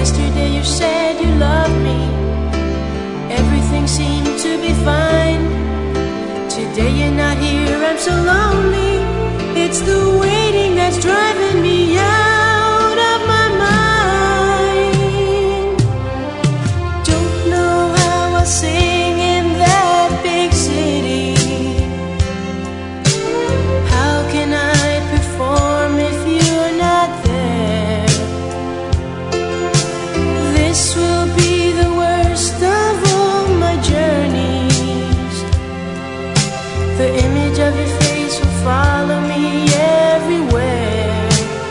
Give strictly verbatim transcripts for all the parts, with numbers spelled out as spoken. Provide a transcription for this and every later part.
Yesterday you said you loved me, everything seemed to be fine. Today you're not here, I'm so lonely. It's the waiting that's driving me out of my mind. Don't know how I'll sing in that big city. How can I perform if you're not there? This will be the worst of all my journeys. The image of your face will follow me everywhere.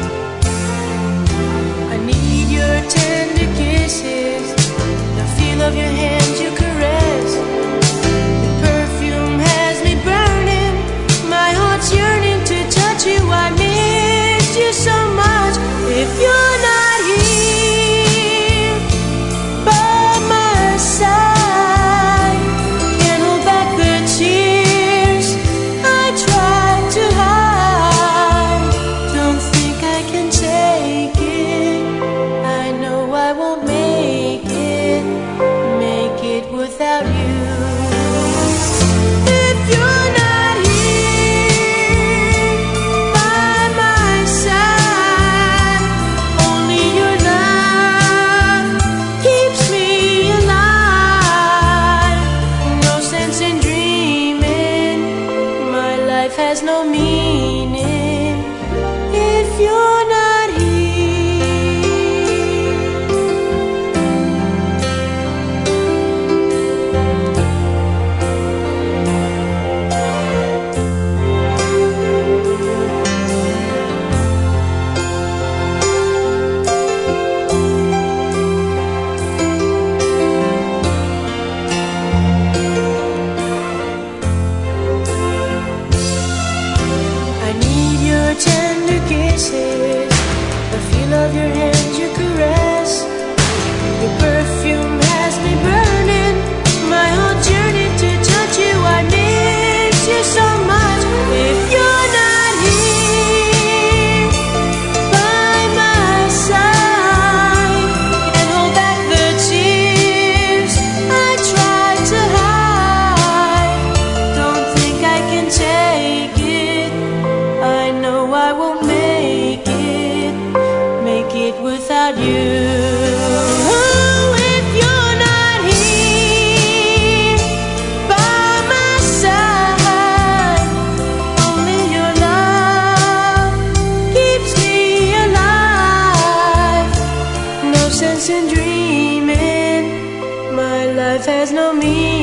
I need your tender kisses, the feel of your hands you caress. The perfume has me burning, my heart's yearning to touch you. I miss you so much. If you're not here by my side, can't hold back the tears I try to hide. Don't think I can take it, I know I won't make it, make it without you. If you're not here by my side, only your love keeps me alive. No sense in dreaming, my life has no meaning if you're not here. I need your tender kisses, the feel of your hands you caress. Your perfume has me burning, my heart's yearning to touch you. I miss you so much. If you're not here by my side, and hold back the tears I try to hide. Don't think I can take it, I know I won't make it, make it without you. If you're not here by my side, only your love keeps me alive. No sense in dreaming, my life has no meaning